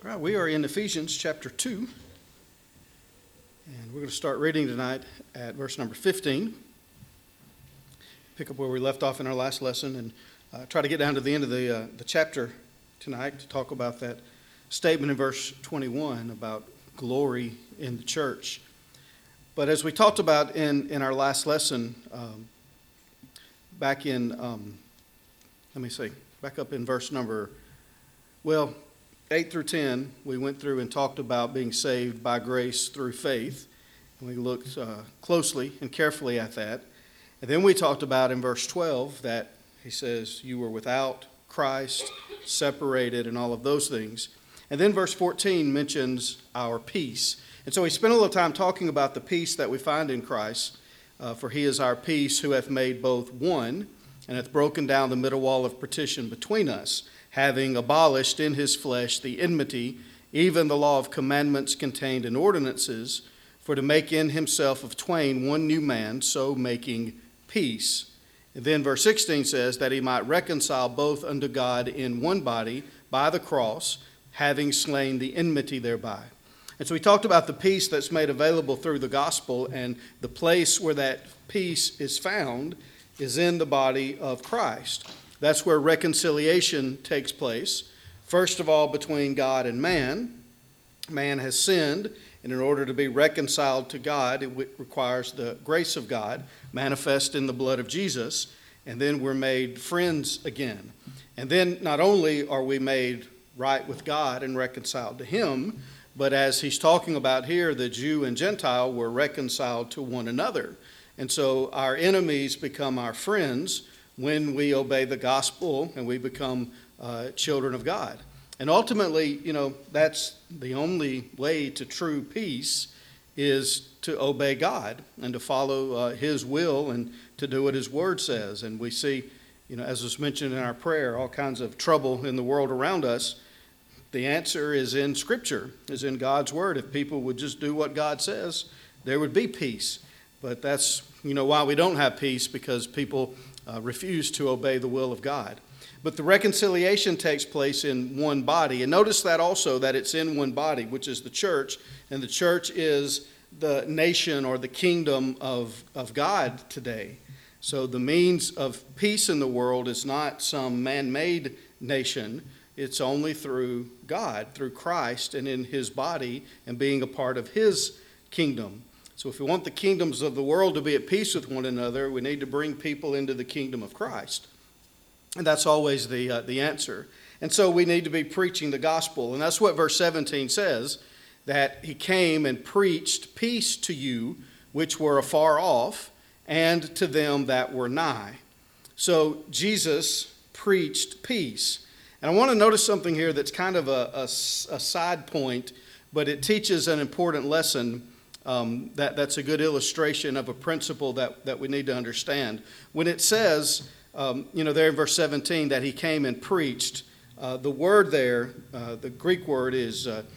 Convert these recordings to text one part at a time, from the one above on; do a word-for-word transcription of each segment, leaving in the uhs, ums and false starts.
All right, we are in Ephesians chapter two, and we're going to start reading tonight at verse number fifteen. Pick up where we left off in our last lesson and uh, try to get down to the end of the, uh, the chapter tonight to talk about that statement in verse twenty-one about glory in the church. But as we talked about in, in our last lesson, um, back in, um, let me see, back up in verse number, well, eight through ten, we went through and talked about being saved by grace through faith. And we looked uh, closely and carefully at that. And then we talked about in verse twelve that he says, you were without Christ, separated, and all of those things. And then verse fourteen mentions our peace. And so we spent a little time talking about the peace that we find in Christ. Uh, for he is our peace, who hath made both one, and hath broken down the middle wall of partition between us, having abolished in his flesh the enmity, even the law of commandments contained in ordinances, for to make in himself of twain one new man, so making peace. And then verse sixteen says that he might reconcile both unto God in one body by the cross, having slain the enmity thereby. And so we talked about the peace that's made available through the gospel, and the place where that peace is found is in the body of Christ. That's where reconciliation takes place. First of all, between God and man. Man has sinned, and in order to be reconciled to God, it requires the grace of God manifest in the blood of Jesus, and then we're made friends again. And then not only are we made right with God and reconciled to Him, but as he's talking about here, the Jew and Gentile were reconciled to one another. And so our enemies become our friends when we obey the gospel and we become uh, children of God. And ultimately, you know, that's the only way to true peace is to obey God and to follow uh, His will and to do what His Word says. And we see, you know, as was mentioned in our prayer, all kinds of trouble in the world around us. The answer is in Scripture, is in God's Word. If people would just do what God says, there would be peace. But that's, you know, why we don't have peace, because people uh, refuse to obey the will of God. But the reconciliation takes place in one body. And notice that also, that it's in one body, which is the church. And the church is the nation or the kingdom of, of God today. So the means of peace in the world is not some man-made nation. It's only through God, through Christ, and in His body, and being a part of His kingdom. So if we want the kingdoms of the world to be at peace with one another, we need to bring people into the kingdom of Christ. And that's always the uh, the answer. And so we need to be preaching the gospel. And that's what verse seventeen says, that He came and preached peace to you which were afar off, and to them that were nigh. So Jesus preached peace. And I want to notice something here that's kind of a, a, a side point, but it teaches an important lesson. Um, that, that's a good illustration of a principle that, that we need to understand. When it says, um, you know, there in verse seventeen, that He came and preached, uh, the word there, uh, the Greek word is uh,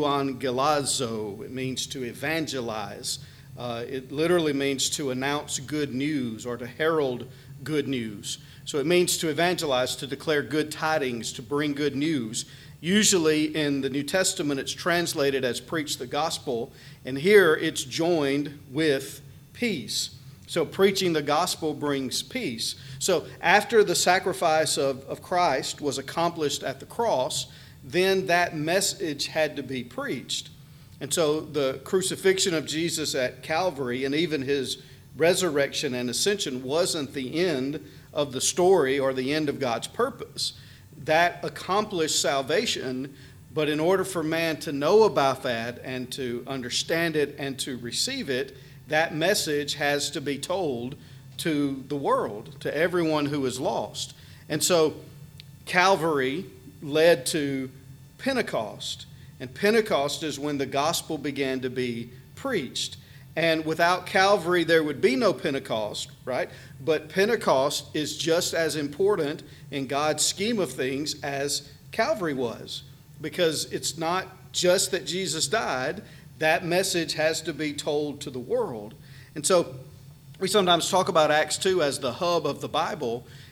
euangelizo. It means to evangelize. Uh, it literally means to announce good news or to herald good news. So it means to evangelize, to declare good tidings, to bring good news. Usually in the New Testament, it's translated as preach the gospel, and here it's joined with peace. So preaching the gospel brings peace. So after the sacrifice of, of Christ was accomplished at the cross, then that message had to be preached. And so the crucifixion of Jesus at Calvary and even His resurrection and ascension wasn't the end of the story or the end of God's purpose. That accomplished salvation, but in order for man to know about that and to understand it and to receive it, that message has to be told to the world, to everyone who is lost. And so Calvary led to Pentecost, and Pentecost is when the gospel began to be preached. And without Calvary, there would be no Pentecost, right? But Pentecost is just as important in God's scheme of things as Calvary was, because it's not just that Jesus died. That message has to be told to the world. And so we sometimes talk about Acts two as the hub of the Bible,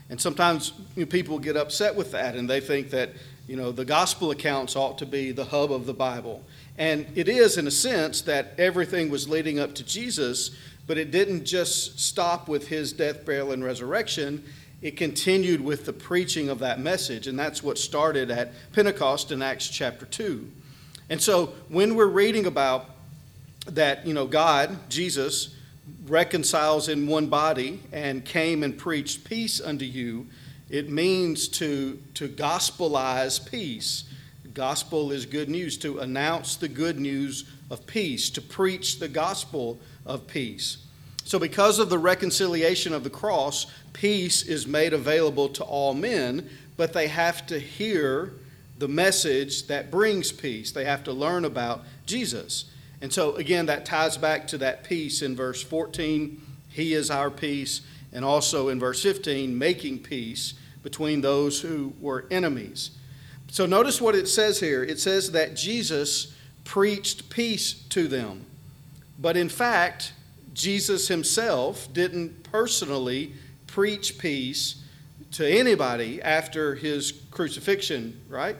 And sometimes you know, people get upset with that, and they think that you know the gospel accounts ought to be the hub of the Bible. And it is, in a sense, that everything was leading up to Jesus, but it didn't just stop with his death, burial, and resurrection. It continued with the preaching of that message, and that's what started at Pentecost in Acts chapter two. And so when we're reading about that, you know, God, Jesus, reconciles in one body and came and preached peace unto you, it means to, to gospelize peace. Gospel is good news, to announce the good news of peace, to preach the gospel of peace. So because of the reconciliation of the cross, peace is made available to all men, but they have to hear the message that brings peace. They have to learn about Jesus. And so again, that ties back to that peace in verse fourteen, he is our peace, and also in verse fifteen, making peace between those who were enemies. So notice what it says here. It says that Jesus preached peace to them. But in fact, Jesus himself didn't personally preach peace to anybody after his crucifixion, right?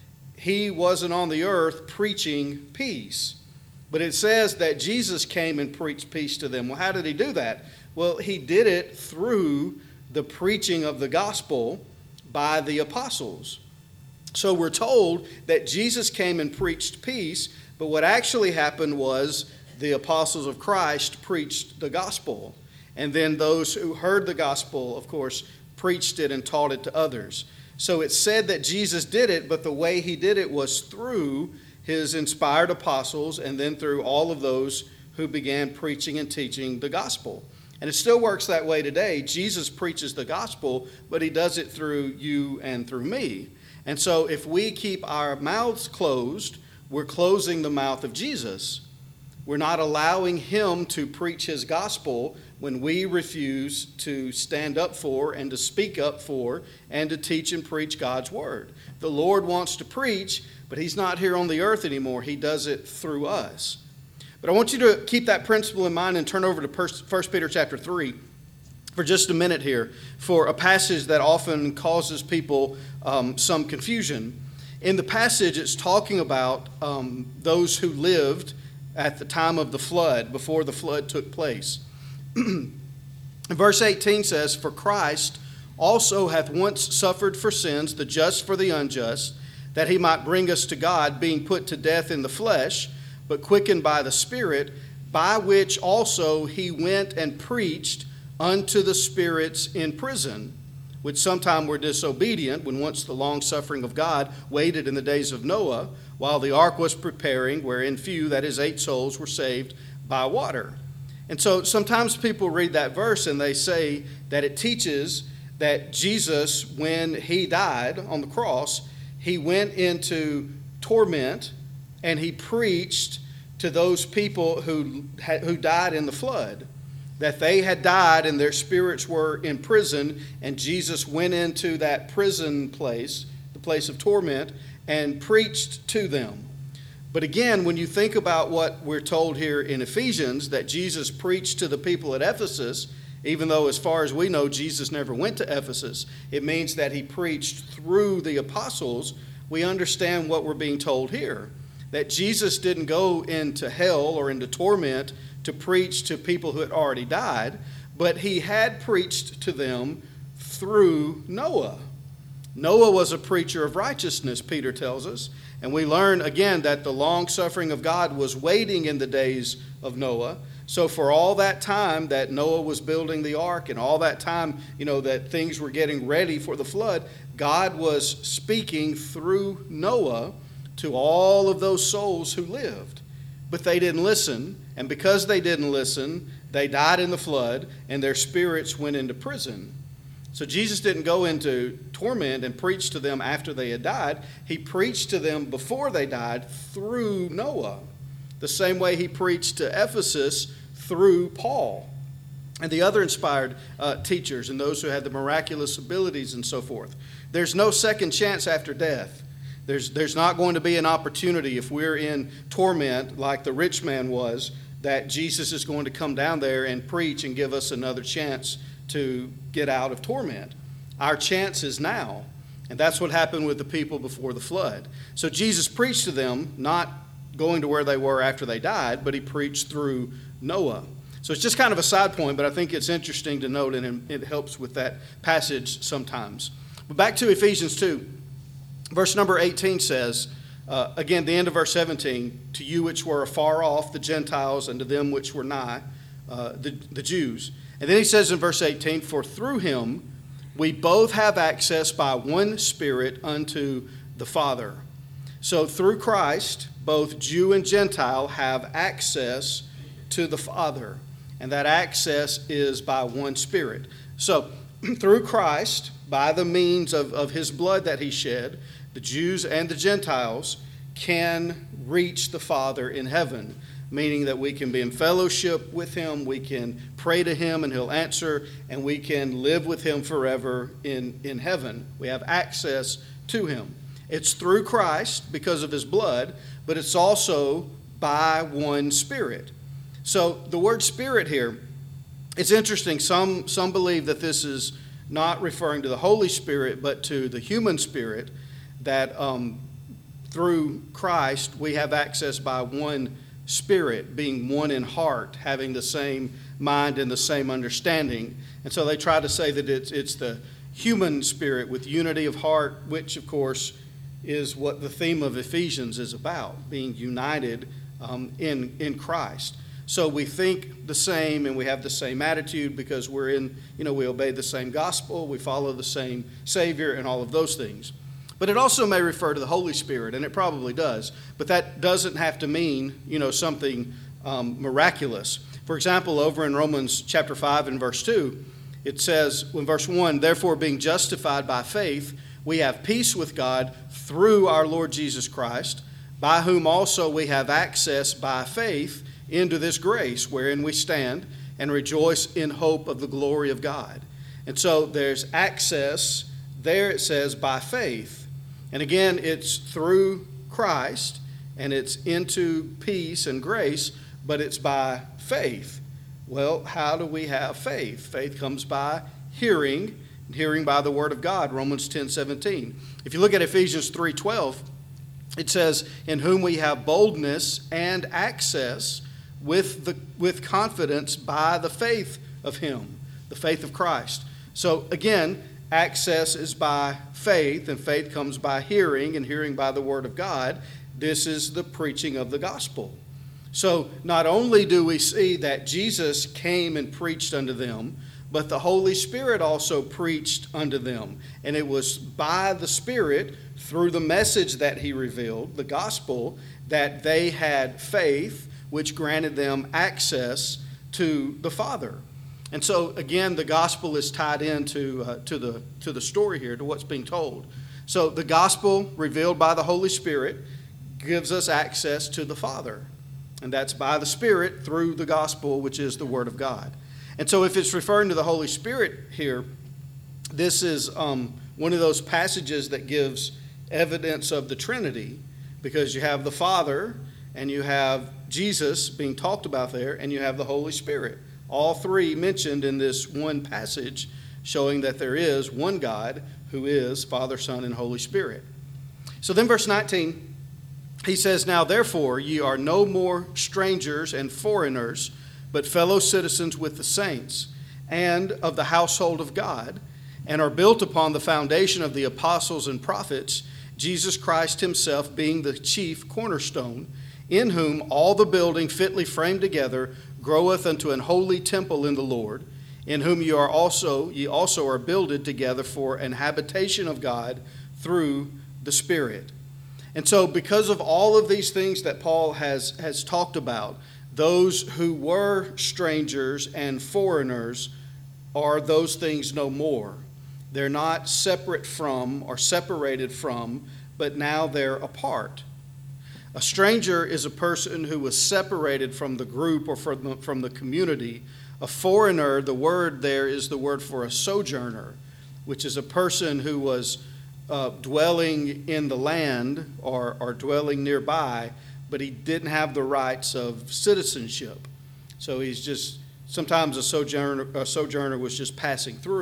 He wasn't on the earth preaching peace. But it says that Jesus came and preached peace to them. Well, how did he do that? Well, he did it through the preaching of the gospel by the apostles. So we're told that Jesus came and preached peace, but what actually happened was the apostles of Christ preached the gospel. And then those who heard the gospel, of course, preached it and taught it to others. So it's said that Jesus did it, but the way he did it was through his inspired apostles and then through all of those who began preaching and teaching the gospel. And it still works that way today. Jesus preaches the gospel, but he does it through you and through me. And so if we keep our mouths closed, we're closing the mouth of Jesus. We're not allowing him to preach his gospel when we refuse to stand up for and to speak up for and to teach and preach God's word. The Lord wants to preach, but he's not here on the earth anymore. He does it through us. But I want you to keep that principle in mind and turn over to First Peter chapter three. For just a minute here, for a passage that often causes people um, some confusion. In the passage, it's talking about um, those who lived at the time of the flood, before the flood took place. Verse eighteen says, "For Christ also hath once suffered for sins, the just for the unjust, that he might bring us to God, being put to death in the flesh, but quickened by the Spirit, by which also he went and preached unto the spirits in prison, which sometime were disobedient, when once the long suffering of God waited in the days of Noah, while the ark was preparing, wherein few, that is eight souls, were saved by water." And so sometimes people read that verse and they say that it teaches that Jesus, when he died on the cross, he went into torment and he preached to those people who who died in the flood. That they had died and their spirits were in prison, and Jesus went into that prison place, the place of torment, and preached to them. But again, when you think about what we're told here in Ephesians, that Jesus preached to the people at Ephesus, even though as far as we know, Jesus never went to Ephesus, it means that he preached through the apostles. We understand what we're being told here, that Jesus didn't go into hell or into torment to preach to people who had already died, but he had preached to them through Noah. Noah was a preacher of righteousness, Peter tells us, and we learn again that the long suffering of God was waiting in the days of Noah. So for all that time that Noah was building the ark and all that time, you know, that things were getting ready for the flood, God was speaking through Noah to all of those souls who lived. But they didn't listen, and because they didn't listen, they died in the flood, and their spirits went into prison. So Jesus didn't go into torment and preach to them after they had died. He preached to them before they died through Noah, the same way he preached to Ephesus through Paul and the other inspired uh, teachers and those who had the miraculous abilities and so forth. There's no second chance after death. There's, there's not going to be an opportunity if we're in torment like the rich man was, that Jesus is going to come down there and preach and give us another chance to get out of torment. our chance is now. And that's what happened with the people before the flood. So Jesus preached to them, not going to where they were after they died, but he preached through Noah. So it's just kind of a side point, but I think it's interesting to note, and it helps with that passage sometimes. But back to Ephesians two, verse number eighteen says, uh, again, the end of verse seventeen, to you which were afar off, the Gentiles, and to them which were nigh, uh, the, the Jews. And then he says in verse eighteen, for through him we both have access by one Spirit unto the Father. So through Christ, both Jew and Gentile have access to the Father. And that access is by one Spirit. So through Christ, by the means of, of his blood that he shed, the Jews and the Gentiles can reach the Father in heaven, meaning that we can be in fellowship with him, we can pray to him and he'll answer, and we can live with him forever in, in heaven. We have access to him. It's through Christ because of his blood, but it's also by one Spirit. So the word Spirit here, it's interesting. Some, some believe that this is not referring to the Holy Spirit, but to the human spirit, that um, through Christ we have access by one Spirit, being one in heart, having the same mind and the same understanding. And so they try to say that it's, it's the human spirit with unity of heart, which of course is what the theme of Ephesians is about, being united um, in, in Christ. So we think the same and we have the same attitude because we're in, you know, we obey the same gospel, we follow the same Savior and all of those things. But it also may refer to the Holy Spirit, and it probably does. But that doesn't have to mean, you know, something um, miraculous. For example, over in Romans chapter five and verse two, it says in verse one, therefore being justified by faith, we have peace with God through our Lord Jesus Christ, by whom also we have access by faith into this grace wherein we stand and rejoice in hope of the glory of God. And so there's access there, it says, by faith. And again, it's through Christ and it's into peace and grace, but it's by faith. Well, how do we have faith? Faith comes by hearing, and hearing by the word of God, Romans ten seventeen. If you look at Ephesians three twelve, it says, in whom we have boldness and access with the with confidence by the faith of him, the faith of Christ. So again, access is by faith, and faith comes by hearing, and hearing by the word of God. This is the preaching of the gospel. So not only do we see that Jesus came and preached unto them, but the Holy Spirit also preached unto them. And it was by the Spirit, through the message that he revealed, the gospel, that they had faith, which granted them access to the Father. And so, again, the gospel is tied into uh, to the to the story here, to what's being told. So the gospel revealed by the Holy Spirit gives us access to the Father. And that's by the Spirit through the gospel, which is the Word of God. And so if it's referring to the Holy Spirit here, this is um, one of those passages that gives evidence of the Trinity, because you have the Father and you have Jesus being talked about there, and you have the Holy Spirit. All three mentioned in this one passage, showing that there is one God who is Father, Son, and Holy Spirit. So then verse nineteen, he says, now therefore ye are no more strangers and foreigners, but fellow citizens with the saints, and of the household of God, and are built upon the foundation of the apostles and prophets, Jesus Christ himself being the chief cornerstone, in whom all the building fitly framed together groweth unto an holy temple in the Lord, in whom you are also ye also are builded together for an habitation of God through the Spirit. And so because of all of these things that Paul has, has talked about, those who were strangers and foreigners are those things no more. They're not separate from or separated from, but now they're apart. A stranger is a person who was separated from the group or from the, from the community. A foreigner, the word there is the word for a sojourner, which is a person who was uh, dwelling in the land or, or dwelling nearby, but he didn't have the rights of citizenship. So he's just, sometimes a sojourner, a sojourner was just passing through,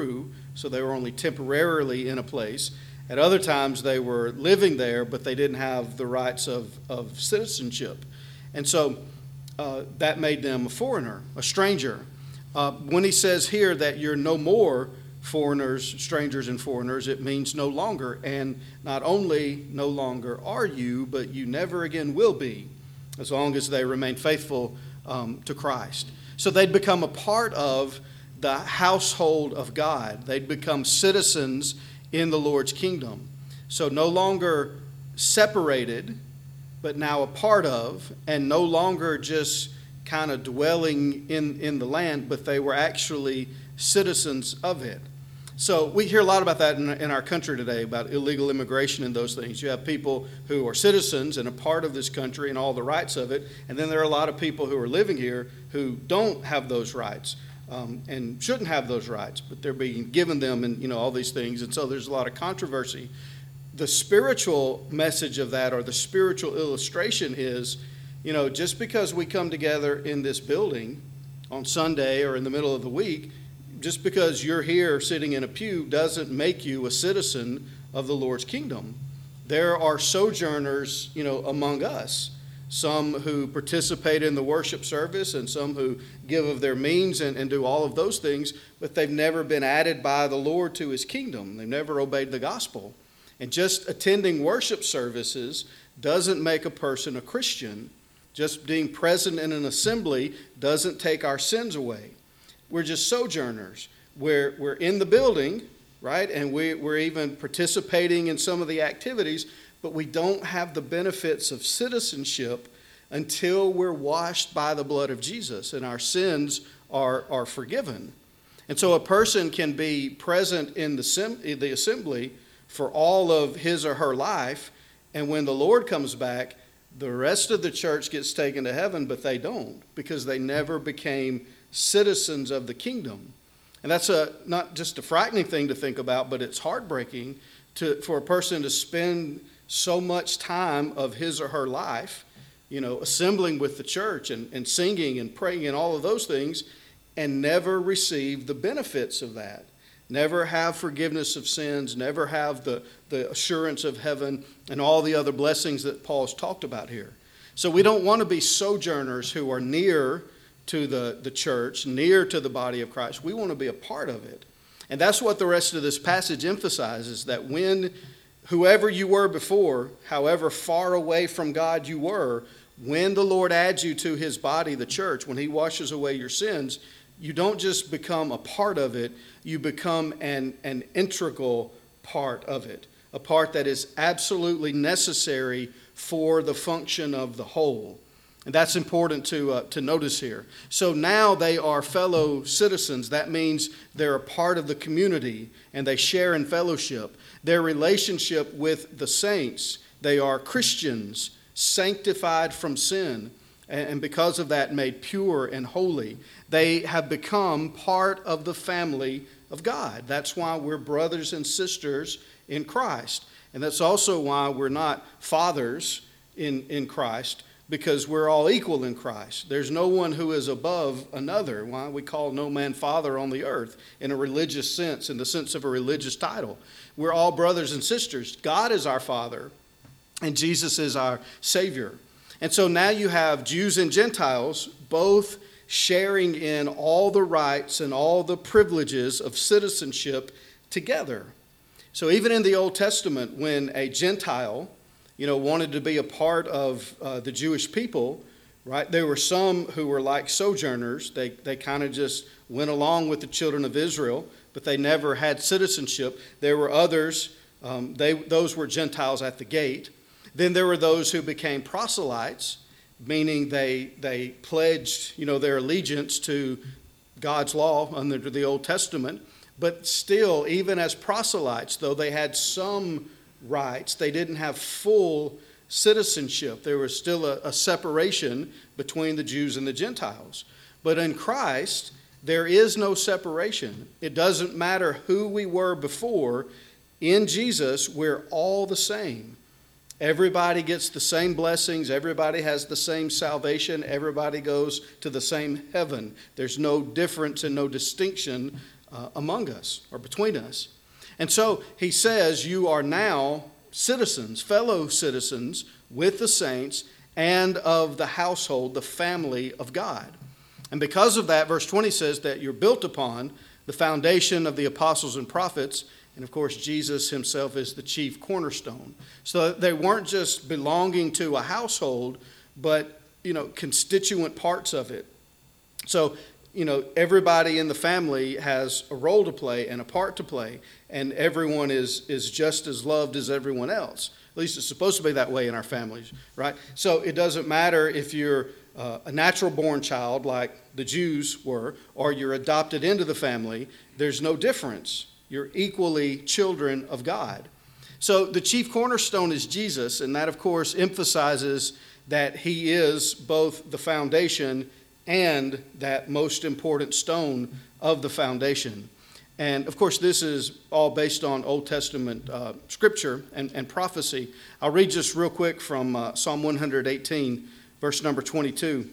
so they were only temporarily in a place. At other times, they were living there, but they didn't have the rights of, of citizenship. And so uh, that made them a foreigner, a stranger. Uh, when he says here that you're no more foreigners, strangers and foreigners, it means no longer. And not only no longer are you, but you never again will be, as long as they remain faithful um, to Christ. So they'd become a part of the household of God. They'd become citizens in the Lord's kingdom. So no longer separated, but now a part of, and no longer just kind of dwelling in, in the land, but they were actually citizens of it. So we hear a lot about that in, in our country today, about illegal immigration and those things. You have people who are citizens and a part of this country and all the rights of it, and then there are a lot of people who are living here who don't have those rights um, and shouldn't have those rights, but they're being given them and, you know, all these things, and so there's a lot of controversy. The spiritual message of that, or the spiritual illustration is, you know, just because we come together in this building on Sunday or in the middle of the week, just because you're here sitting in a pew doesn't make you a citizen of the Lord's kingdom. There are sojourners, you know, among us, some who participate in the worship service and some who give of their means and, and do all of those things, but they've never been added by the Lord to his kingdom. They've never obeyed the gospel. And just attending worship services doesn't make a person a Christian. Just being present in an assembly doesn't take our sins away. We're just sojourners. We're, we're in the building, right? And we, we're even participating in some of the activities, but we don't have the benefits of citizenship until we're washed by the blood of Jesus and our sins are, are forgiven. And so a person can be present in the, in the assembly for all of his or her life, and when the Lord comes back, the rest of the church gets taken to heaven, but they don't, because they never became citizens of the kingdom. And that's a not just a frightening thing to think about, but it's heartbreaking to for a person to spend so much time of his or her life, you know, assembling with the church and, and singing and praying and all of those things, and never receive the benefits of that. Never have forgiveness of sins, never have the, the assurance of heaven and all the other blessings that Paul's talked about here. So we don't want to be sojourners who are near to the, the church, near to the body of Christ. We want to be a part of it. And that's what the rest of this passage emphasizes, that when whoever you were before, however far away from God you were, when the Lord adds you to his body, the church, when he washes away your sins, you don't just become a part of it, you become an, an integral part of it, a part that is absolutely necessary for the function of the whole. And that's important to uh, to notice here. So now they are fellow citizens. That means they're a part of the community and they share in fellowship. Their relationship with the saints, they are Christians, sanctified from sin, and because of that made pure and holy. They have become part of the family of God. That's why we're brothers and sisters in Christ. And that's also why we're not fathers in, in Christ, because we're all equal in Christ. There's no one who is above another. Why? We call no man father on the earth in a religious sense, in the sense of a religious title. We're all brothers and sisters. God is our Father, and Jesus is our Savior. And so now you have Jews and Gentiles both sharing in all the rights and all the privileges of citizenship together. So even in the Old Testament, when a Gentile, you know, wanted to be a part of uh, the Jewish people, right? There were some who were like sojourners. They they kind of just went along with the children of Israel, but they never had citizenship. There were others, um, they those were Gentiles at the gate. Then there were those who became proselytes, meaning they they pledged, you know, their allegiance to God's law under the Old Testament. But still, even as proselytes, though they had some rights, they didn't have full citizenship. There was still a, a separation between the Jews and the Gentiles. But in Christ, there is no separation. It doesn't matter who we were before. In Jesus, we're all the same. Everybody gets the same blessings. Everybody has the same salvation. Everybody goes to the same heaven. There's no difference and no distinction uh, among us or between us. And so he says, you are now citizens, fellow citizens with the saints and of the household, the family of God. And because of that, verse twenty says that you're built upon the foundation of the apostles and prophets. And of course, Jesus himself is the chief cornerstone. So they weren't just belonging to a household, but, you know, constituent parts of it. So, you know, everybody in the family has a role to play and a part to play, and everyone is, is just as loved as everyone else. At least it's supposed to be that way in our families, right? So it doesn't matter if you're uh, a natural-born child like the Jews were, or you're adopted into the family. There's no difference. You're equally children of God. So the chief cornerstone is Jesus, and that, of course, emphasizes that he is both the foundation and that most important stone of the foundation. And, of course, this is all based on Old Testament uh, scripture and, and prophecy. I'll read just real quick from uh, Psalm one eighteen, verse number twenty-two,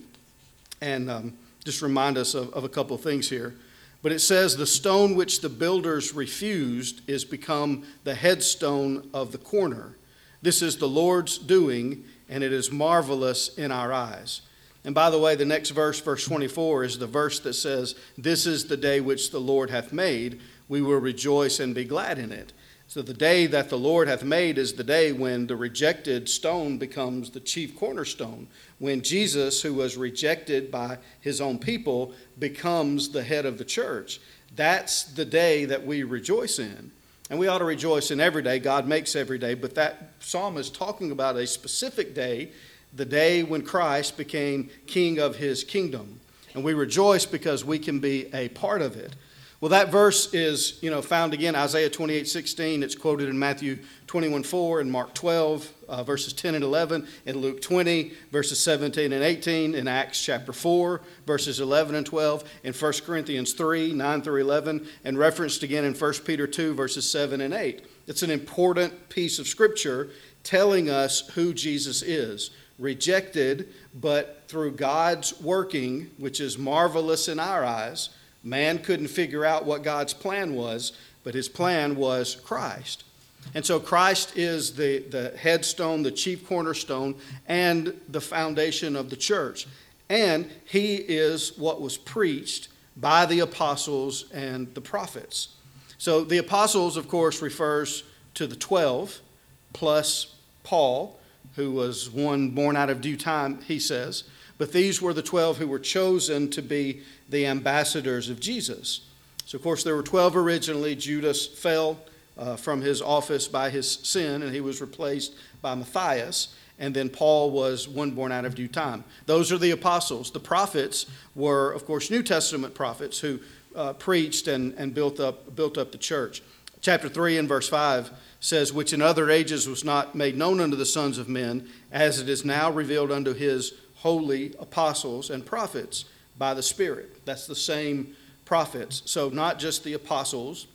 and um, just remind us of, of a couple of things here. But it says, the stone which the builders refused is become the headstone of the corner. This is the Lord's doing, and it is marvelous in our eyes. And by the way, the next verse, verse twenty-four, is the verse that says, this is the day which the Lord hath made. We will rejoice and be glad in it. So the day that the Lord hath made is the day when the rejected stone becomes the chief cornerstone. When Jesus, who was rejected by his own people, becomes the head of the church. That's the day that we rejoice in. And we ought to rejoice in every day. God makes every day. But that psalm is talking about a specific day, the day when Christ became king of his kingdom. And we rejoice because we can be a part of it. Well, that verse is, you know, found again, Isaiah twenty-eight sixteen. It's quoted in Matthew twenty-one four, and Mark twelve, uh, verses ten and eleven, in Luke twenty, verses seventeen and eighteen, in Acts chapter four, verses eleven and twelve, in First Corinthians three, nine through eleven, and referenced again in First Peter two, verses seven and eight. It's an important piece of scripture telling us who Jesus is. Rejected, but through God's working, which is marvelous in our eyes. Man couldn't figure out what God's plan was, but his plan was Christ. And so Christ is the, the headstone, the chief cornerstone, and the foundation of the church. And he is what was preached by the apostles and the prophets. So the apostles, of course, refers to the twelve, plus Paul, who was one born out of due time, he says. But these were the twelve who were chosen to be the ambassadors of Jesus. So, of course, there were twelve originally. Judas fell uh, from his office by his sin, and he was replaced by Matthias. And then Paul was one born out of due time. Those are the apostles. The prophets were, of course, New Testament prophets who uh, preached and, and built up, built up the church. Chapter three and verse five says, which in other ages was not made known unto the sons of men, as it is now revealed unto his holy apostles and prophets by the Spirit. That's the same prophets. So not just the apostles,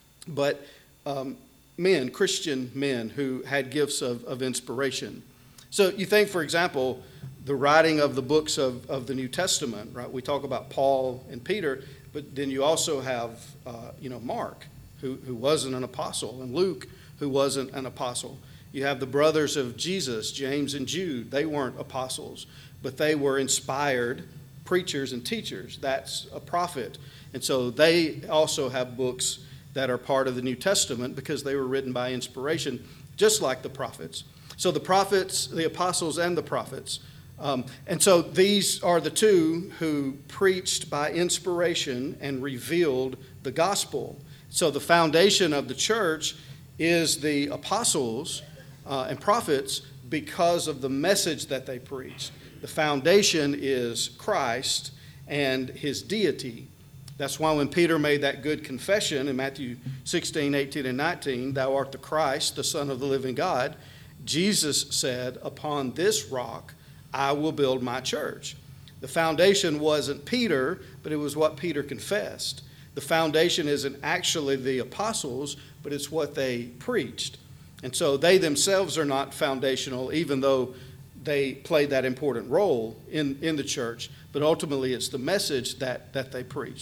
but um, men, Christian men who had gifts of, of inspiration. So you think, for example, the writing of the books of, of the New Testament, right? We talk about Paul and Peter, but then you also have, uh, you know, Mark, who, who wasn't an apostle, and Luke, who wasn't an apostle. You have the brothers of Jesus, James and Jude. They weren't apostles, but they were inspired preachers and teachers. That's a prophet. And so they also have books that are part of the New Testament because they were written by inspiration, just like the prophets. So the prophets, the apostles, and the prophets. Um, and so these are the two who preached by inspiration and revealed the gospel. So the foundation of the church is the apostles uh, and prophets because of the message that they preached. The foundation is Christ and his deity. That's why when Peter made that good confession in Matthew sixteen, eighteen, and nineteen, thou art the Christ, the Son of the living God, Jesus said, upon this rock I will build my church. The foundation wasn't Peter, but it was what Peter confessed. The foundation isn't actually the apostles, but it's what they preached. And so they themselves are not foundational, even though they played that important role in, in the church. But ultimately, it's the message that, that they preached.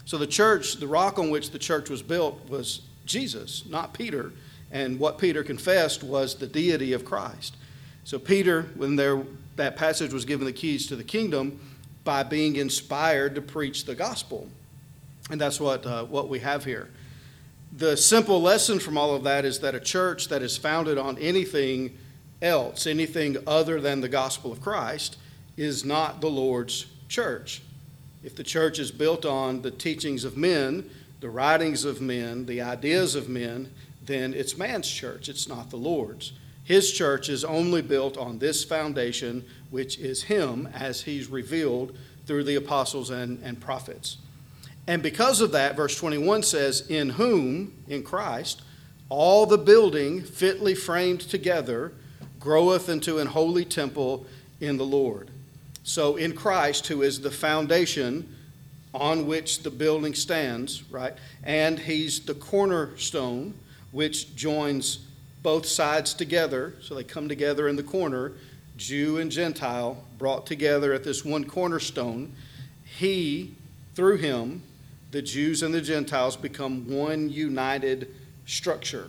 So the church, the rock on which the church was built was Jesus, not Peter. And what Peter confessed was the deity of Christ. So Peter, when there, that passage was given the keys to the kingdom, by being inspired to preach the gospel. And that's what, uh, what we have here. The simple lesson from all of that is that a church that is founded on anything else, anything other than the gospel of Christ, is not the Lord's church. If the church is built on the teachings of men, the writings of men, the ideas of men, then it's man's church. It's not the Lord's. His church is only built on this foundation, which is him as he's revealed through the apostles and, and prophets. And because of that, verse twenty-one says, in whom, in Christ, all the building fitly framed together groweth into an holy temple in the Lord. So in Christ, who is the foundation on which the building stands, right? And he's the cornerstone, which joins both sides together, so they come together in the corner, Jew and Gentile brought together at this one cornerstone. He, through him, the Jews and the Gentiles become one united structure.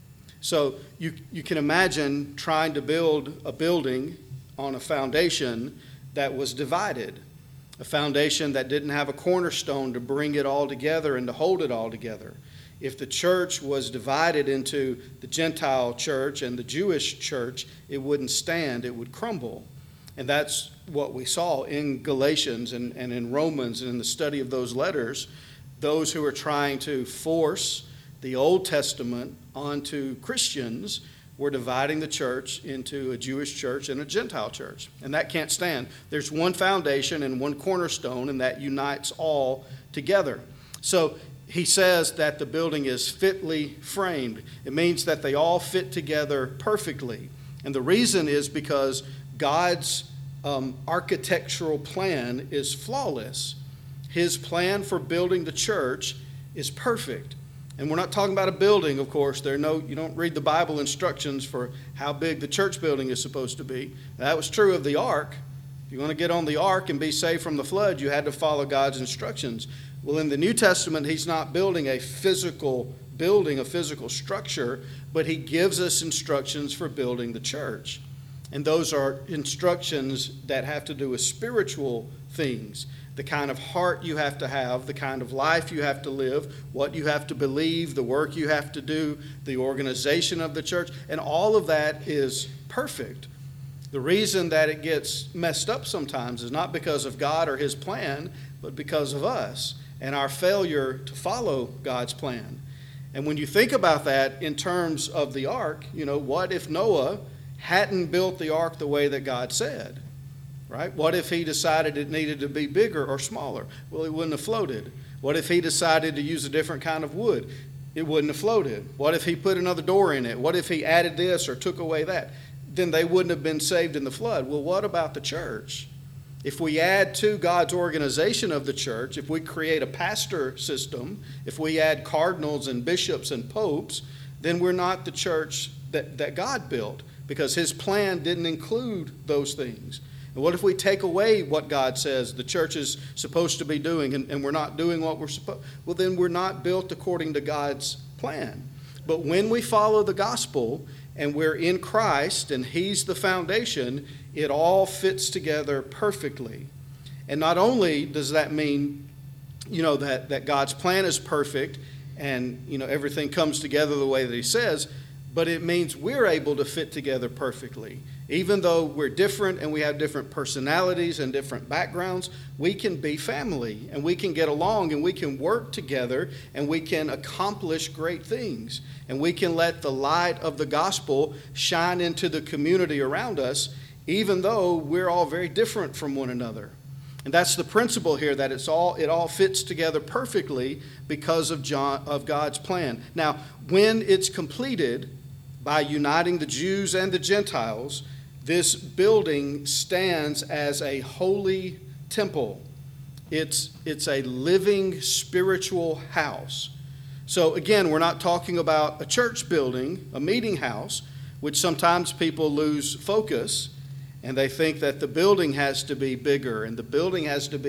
So you, you can imagine trying to build a building on a foundation that was divided, a foundation that didn't have a cornerstone to bring it all together and to hold it all together. If the church was divided into the Gentile church and the Jewish church, it wouldn't stand, it would crumble. And that's what we saw in Galatians and, and in Romans and in the study of those letters. Those who are trying to force the Old Testament onto Christians were dividing the church into a Jewish church and a Gentile church. And that can't stand. There's one foundation and one cornerstone, and that unites all together. So he says that the building is fitly framed. It means that they all fit together perfectly. And the reason is because God's um, architectural plan is flawless. His plan for building the church is perfect. And we're not talking about a building, of course. There are no, you don't read the Bible instructions for how big the church building is supposed to be. That was true of the ark. If you want to get on the ark and be saved from the flood, you had to follow God's instructions. Well, in the New Testament, he's not building a physical building, a physical structure, but he gives us instructions for building the church. And those are instructions that have to do with spiritual things, the kind of heart you have to have, the kind of life you have to live, what you have to believe, the work you have to do, the organization of the church, and all of that is perfect. The reason that it gets messed up sometimes is not because of God or his plan, but because of us and our failure to follow God's plan. And when you think about that in terms of the ark, you know, what if Noah hadn't built the ark the way that God said? Right? What if he decided it needed to be bigger or smaller? Well, it wouldn't have floated. What if he decided to use a different kind of wood? It wouldn't have floated. What if he put another door in it? What if he added this or took away that? Then they wouldn't have been saved in the flood. Well, what about the church? If we add to God's organization of the church, if we create a pastor system, if we add cardinals and bishops and popes, then we're not the church that, that God built, because his plan didn't include those things. And what if we take away what God says the church is supposed to be doing, and, and we're not doing what we're supposed to? Well, then we're not built according to God's plan. But when we follow the gospel and we're in Christ and he's the foundation, it all fits together perfectly. And not only does that mean, you know, that, that God's plan is perfect and, you know, everything comes together the way that he says, but it means we're able to fit together perfectly. Even though we're different and we have different personalities and different backgrounds, we can be family and we can get along and we can work together and we can accomplish great things. And we can let the light of the gospel shine into the community around us, even though we're all very different from one another. And that's the principle here, that it's all it all fits together perfectly because of John, of God's plan. Now, when it's completed by uniting the Jews and the Gentiles, this building stands as a holy temple. It's, it's a living spiritual house. So again, we're not talking about a church building, a meeting house, which sometimes people lose focus and they think that the building has to be bigger and the building has to be,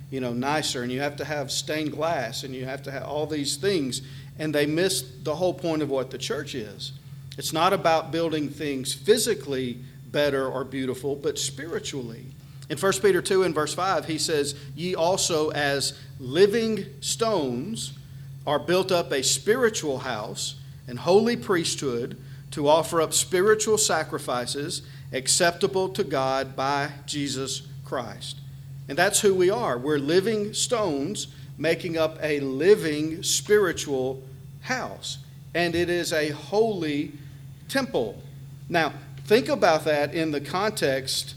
you know, nicer, and you have to have stained glass, and you have to have all these things, and they miss the whole point of what the church is. It's not about building things physically better or beautiful, but spiritually. In First Peter two and verse five, he says, "Ye also as living stones are built up a spiritual house and holy priesthood to offer up spiritual sacrifices acceptable to God by Jesus Christ." And that's who we are. We're living stones making up a living spiritual house. And it is a holy temple. Now, think about that in the context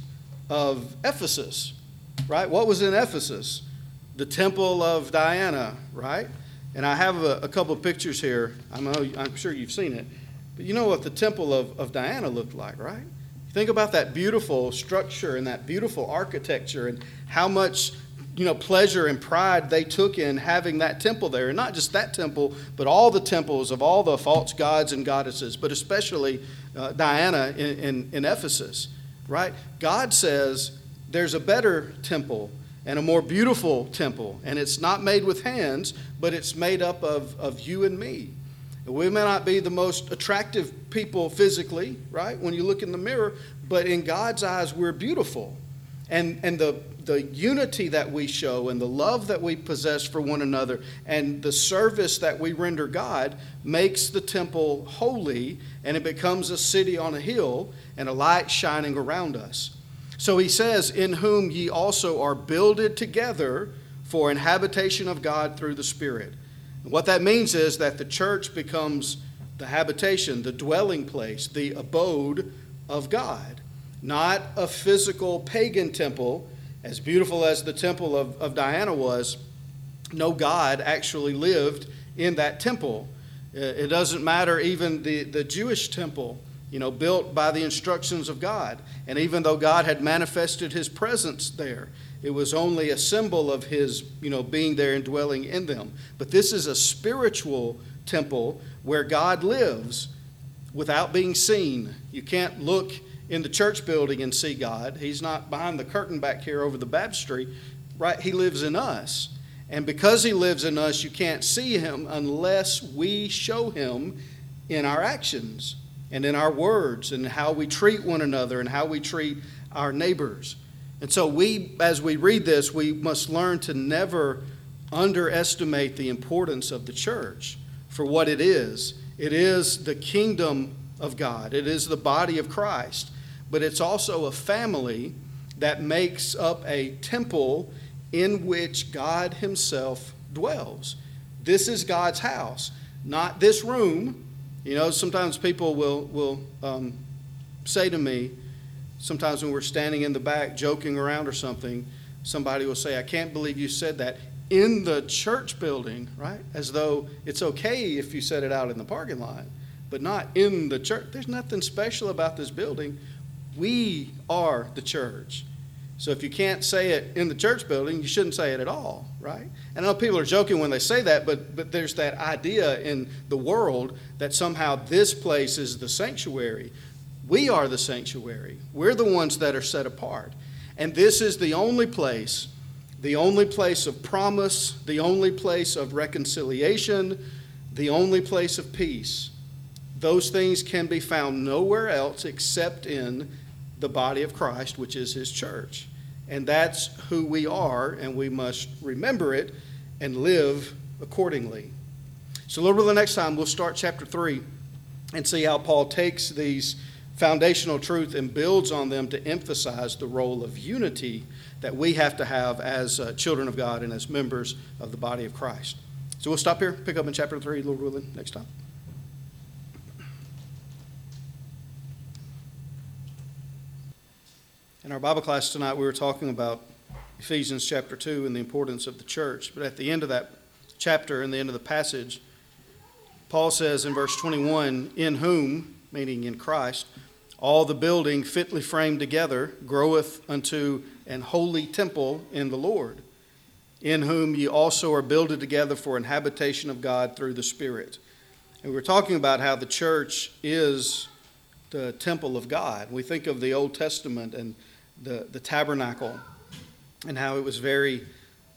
of Ephesus, right? What was in Ephesus? The temple of Diana, right? And I have a, a couple of pictures here. I know, I'm sure you've seen it. But you know what the temple of, of Diana looked like, right? Think about that beautiful structure and that beautiful architecture and how much, you know, pleasure and pride they took in having that temple there. And not just that temple, but all the temples of all the false gods and goddesses, but especially uh, Diana in, in, in Ephesus, right? God says there's a better temple and a more beautiful temple, and it's not made with hands, but it's made up of, of you and me. We may not be the most attractive people physically, right, when you look in the mirror, but in God's eyes, we're beautiful. And, and the, the unity that we show and the love that we possess for one another and the service that we render God makes the temple holy, and it becomes a city on a hill and a light shining around us. So he says, "In whom ye also are builded together for an habitation of God through the Spirit." And what that means is that the church becomes the habitation, the dwelling place, the abode of God. Not a physical pagan temple, as beautiful as the temple of, of Diana was. No God actually lived in that temple. It doesn't matter even the, the Jewish temple, you know, built by the instructions of God. And even though God had manifested his presence there, it was only a symbol of his, you know, being there and dwelling in them. But this is a spiritual temple where God lives without being seen. You can't look in the church building and see God. He's not behind the curtain back here over the baptistry, right? He lives in us. And because he lives in us, you can't see him unless we show him in our actions and in our words and how we treat one another and how we treat our neighbors. And so we, as we read this, we must learn to never underestimate the importance of the church for what it is. It is the kingdom of God. It is the body of Christ. But it's also a family that makes up a temple in which God himself dwells. This is God's house, not this room. You know, sometimes people will, will um, say to me, sometimes when we're standing in the back joking around or something, somebody will say, "I can't believe you said that in the church building," right? As though it's okay if you said it out in the parking lot, but not in the church. There's nothing special about this building. We are the church. So if you can't say it in the church building, you shouldn't say it at all, right? And I know people are joking when they say that, but, but there's that idea in the world that somehow this place is the sanctuary. We are the sanctuary. We're the ones that are set apart. And this is the only place, the only place of promise, the only place of reconciliation, the only place of peace. Those things can be found nowhere else except in the body of Christ, which is his church. And that's who we are, and we must remember it and live accordingly. So Lord willing, next time we'll start chapter three and see how Paul takes these foundational truth and builds on them to emphasize the role of unity that we have to have as uh, children of God and as members of the body of Christ. So we'll stop here, pick up in chapter three, Lord willing, next time. In our Bible class tonight, we were talking about Ephesians chapter two and the importance of the church. But at the end of that chapter and the end of the passage, Paul says in verse twenty-one, "In whom," meaning in Christ, "all the building fitly framed together groweth unto an holy temple in the Lord, in whom ye also are builded together for an habitation of God through the Spirit." And we were talking about how the church is the temple of God. We think of the Old Testament and the, the tabernacle and how it was very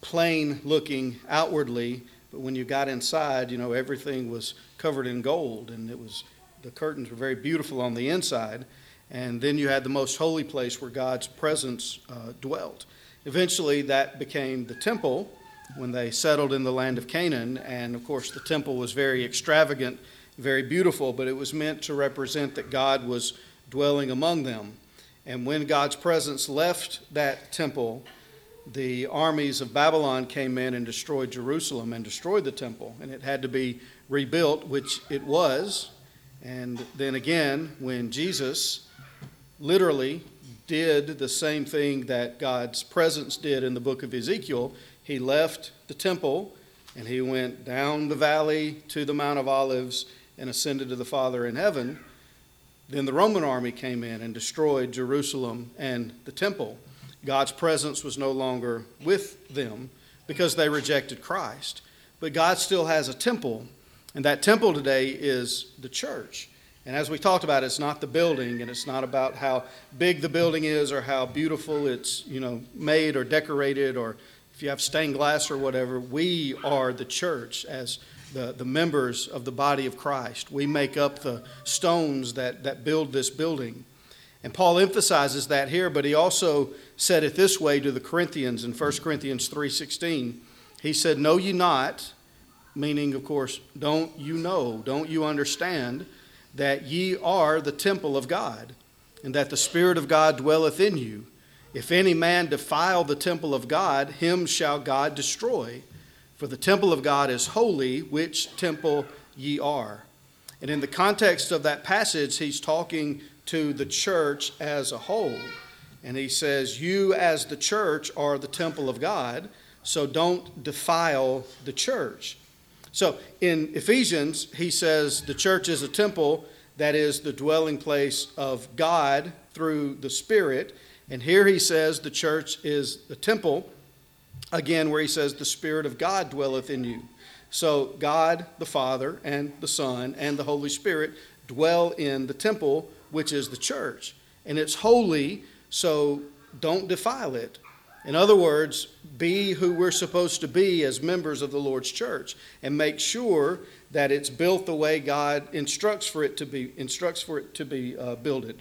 plain looking outwardly, but when you got inside, you know, everything was covered in gold, and it was, the curtains were very beautiful on the inside. And then you had the most holy place where God's presence uh, dwelt. Eventually, that became the temple when they settled in the land of Canaan. And of course, the temple was very extravagant, very beautiful, but it was meant to represent that God was dwelling among them. And when God's presence left that temple, the armies of Babylon came in and destroyed Jerusalem and destroyed the temple. And it had to be rebuilt, which it was. And then again, when Jesus literally did the same thing that God's presence did in the book of Ezekiel, he left the temple and he went down the valley to the Mount of Olives and ascended to the Father in heaven. Then the Roman army came in and destroyed Jerusalem and the temple. God's presence was no longer with them because they rejected Christ. But God still has a temple, and that temple today is the church. And as we talked about, it's not the building, and it's not about how big the building is or how beautiful it's, you know, made or decorated, or if you have stained glass or whatever. We are the church as the, the members of the body of Christ. We make up the stones that, that build this building. And Paul emphasizes that here, but he also said it this way to the Corinthians in First Corinthians three sixteen. He said, "Know ye not," meaning, of course, don't you know, don't you understand, that ye are the temple of God, and that the Spirit of God dwelleth in you. If any man defile the temple of God, him shall God destroy. For the temple of God is holy, which temple ye are. And in the context of that passage, he's talking to the church as a whole. And he says, you as the church are the temple of God, so don't defile the church. So in Ephesians, he says the church is a temple that is the dwelling place of God through the Spirit. And here he says the church is the temple, again, where he says the Spirit of God dwelleth in you. So God, the Father, and the Son, and the Holy Spirit dwell in the temple, which is the church. And it's holy, so don't defile it. In other words, be who we're supposed to be as members of the Lord's church, and make sure that it's built the way God instructs for it to be instructs for it to be uh, builded,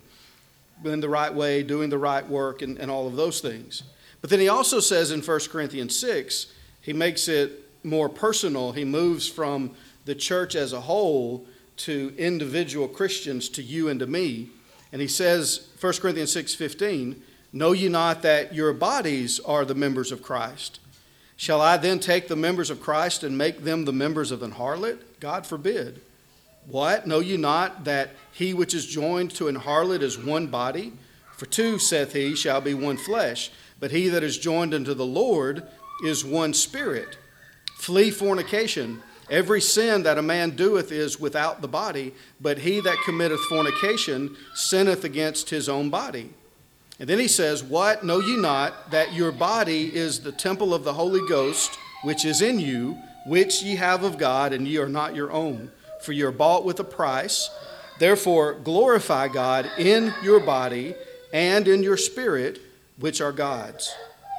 in the right way, doing the right work, and, and all of those things. But then he also says in First Corinthians six, he makes it more personal. He moves from the church as a whole to individual Christians, to you and to me. And he says, First Corinthians six fifteen, know ye not that your bodies are the members of Christ? Shall I then take the members of Christ and make them the members of an harlot? God forbid. What? Know ye not that he which is joined to an harlot is one body? For two, saith he, shall be one flesh. But he that is joined unto the Lord is one spirit. Flee fornication. Every sin that a man doeth is without the body, but he that committeth fornication sinneth against his own body. And then he says, what? Know ye not that your body is the temple of the Holy Ghost, which is in you, which ye have of God, and ye are not your own? For ye are bought with a price. Therefore glorify God in your body and in your spirit, which are God's.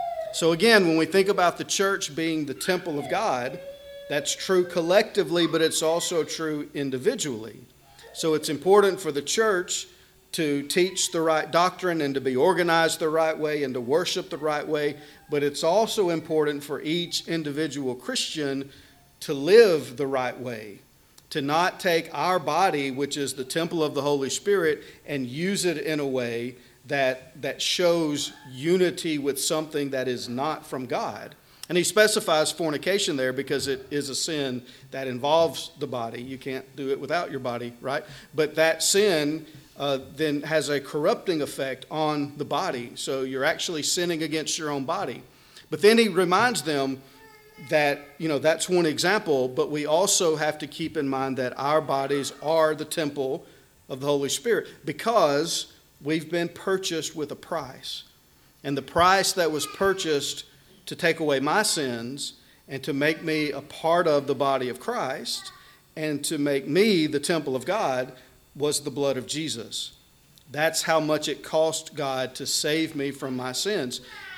So again, when we think about the church being the temple of God, that's true collectively, but it's also true individually. So it's important for the church to teach the right doctrine and to be organized the right way and to worship the right way. But it's also important for each individual Christian to live the right way, to not take our body, which is the temple of the Holy Spirit, and use it in a way that, that shows unity with something that is not from God. And he specifies fornication there because it is a sin that involves the body. You can't do it without your body, right? But that sin uh, then has a corrupting effect on the body. So you're actually sinning against your own body. But then he reminds them that, you know, that's one example, but we also have to keep in mind that our bodies are the temple of the Holy Spirit because we've been purchased with a price. And the price that was purchased to take away my sins and to make me a part of the body of Christ and to make me the temple of God was the blood of Jesus. That's how much it cost God to save me from my sins.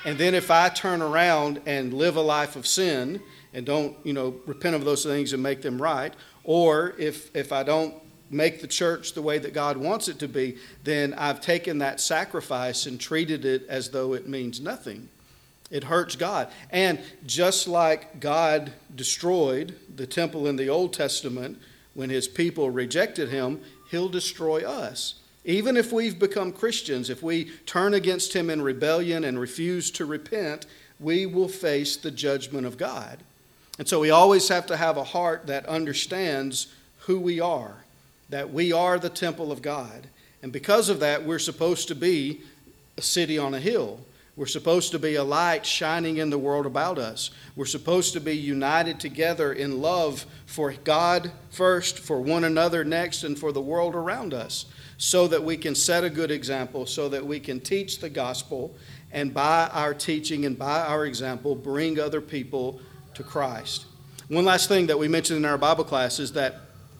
And then if I turn around and live a life of sin and don't, you know, repent of those things and make them right, or if if I don't make the church the way that God wants it to be, then I've taken that sacrifice and treated it as though it means nothing. It hurts God. And just like God destroyed the temple in the Old Testament when his people rejected him, he'll destroy us. Even if we've become Christians, if we turn against him in rebellion and refuse to repent, we will face the judgment of God. And so we always have to have a heart that understands who we are, that we are the temple of God. And because of that, we're supposed to be a city on a hill. We're supposed to be a light shining in the world about us. We're supposed to be united together in love for God first, for one another next, and for the world around us, so that we can set a good example, so that we can teach the gospel, and by our teaching and by our example, bring other people to Christ. One last thing that we mentioned in our Bible class is that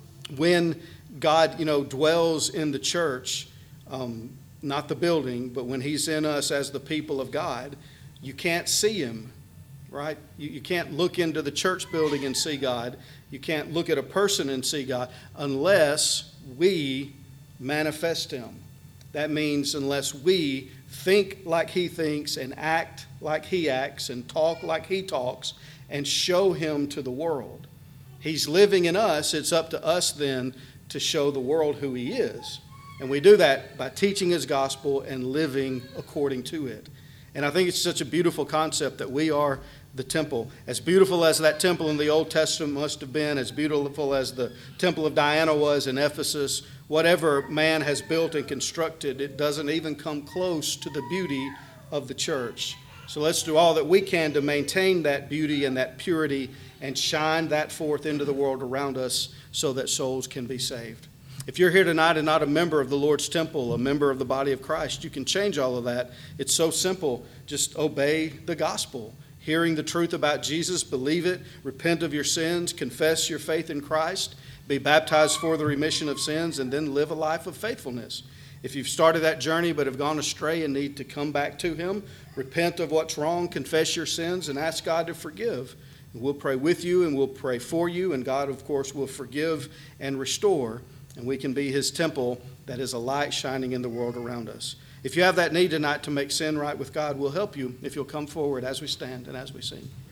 when God, you know, dwells in the church, um, not the building, but when he's in us as the people of God, you can't see him, right? You, you can't look into the church building and see God. You can't look at a person and see God unless we manifest him. That means unless we think like he thinks and act like he acts and talk like he talks and show him to the world. He's living in us. It's up to us then to show the world who he is. And we do that by teaching his gospel and living according to it. And I think it's such a beautiful concept that we are the temple. As beautiful as that temple in the Old Testament must have been, as beautiful as the temple of Diana was in Ephesus, whatever man has built and constructed, it doesn't even come close to the beauty of the church. So let's do all that we can to maintain that beauty and that purity and shine that forth into the world around us so that souls can be saved. If you're here tonight and not a member of the Lord's temple, a member of the body of Christ, you can change all of that. It's so simple. Just obey the gospel. Hearing the truth about Jesus, believe it, repent of your sins, confess your faith in Christ, be baptized for the remission of sins, and then live a life of faithfulness. If you've started that journey but have gone astray and need to come back to him, repent of what's wrong, confess your sins, and ask God to forgive. And we'll pray with you and we'll pray for you, and God, of course, will forgive and restore. And we can be his temple that is a light shining in the world around us. If you have that need tonight to make sin right with God, we'll help you if you'll come forward as we stand and as we sing.